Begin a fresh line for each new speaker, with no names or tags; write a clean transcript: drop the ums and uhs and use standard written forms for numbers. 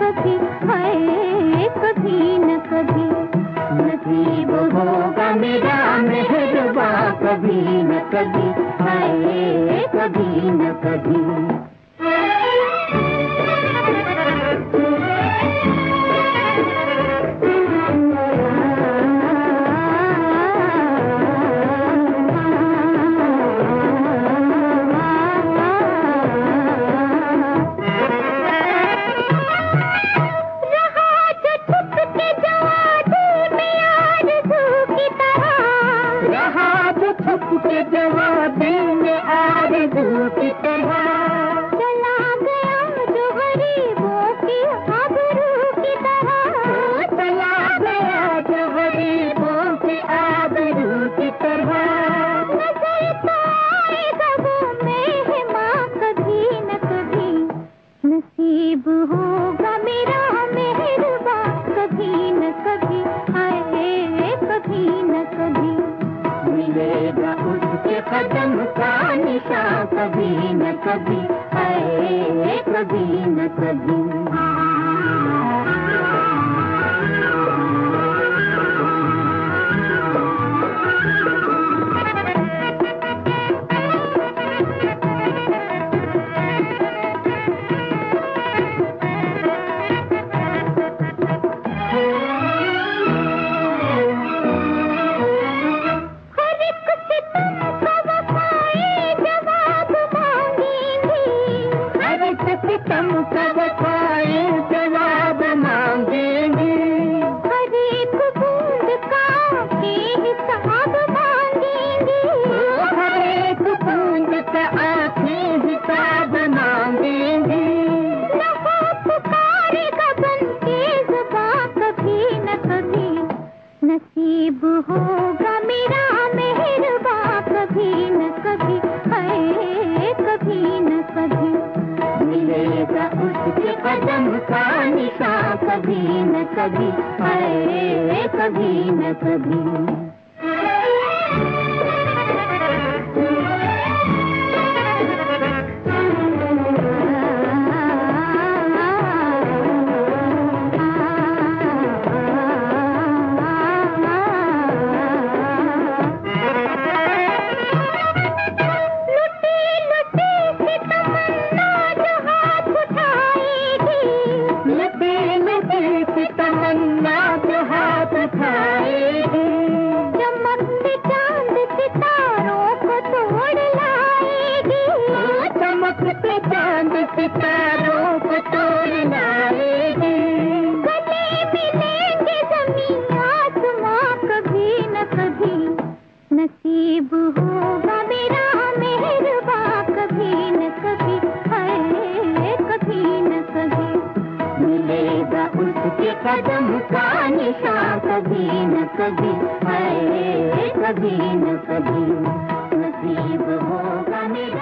कभी, हाय कभी न कभी। नसीब होगा मेरा मेहरबा कभी न कभी, हाय कभी न कभी। के जवाब में आरज़ू की तरह चला गया जो गरीबों की आबरू की तरह, चला गया जो गरीबों की आबरू की तरह। नजर तो आएगा वो मेहमा कभी न कभी, नसीब होगा मेरा मेहरबा कभी न कभी, हाय कभी न कभी। मिलेगा उसके कदम का निशान कभी न कभी, हाय कभी न कभी। सितम का वफाए जवाब मांगेंगे, हर एक बूंद का के हिसाब मांगेंगे, हर एक बूंद का आखिर हिसाब मांगेंगे। नफा पुकारेगा बन के ज़ुबां कभी न कभी, नसीब होगा मेरा मेहरबा कभी न कभी, हाय कभी न कभी। मिलेगा उसके कदम का निशान कभी न कभी, हाय कभी न कभी। तमन्ना जो हाथ उठाएगी, चमकते चांद सितारों को तोड़ लाएगी, चमकते चांद सितारों को तोड़ लाएगी। गले मिलेंगे ज़मीन आसमां कभी न कभी, नसीब होगा मेरा मेहरबा कभी न कभी, हाय कभी न कभी। मिलेगा उसके कदम का निशान कभी न कभी, हाय कभी न कभी। नसीब होगा मेरा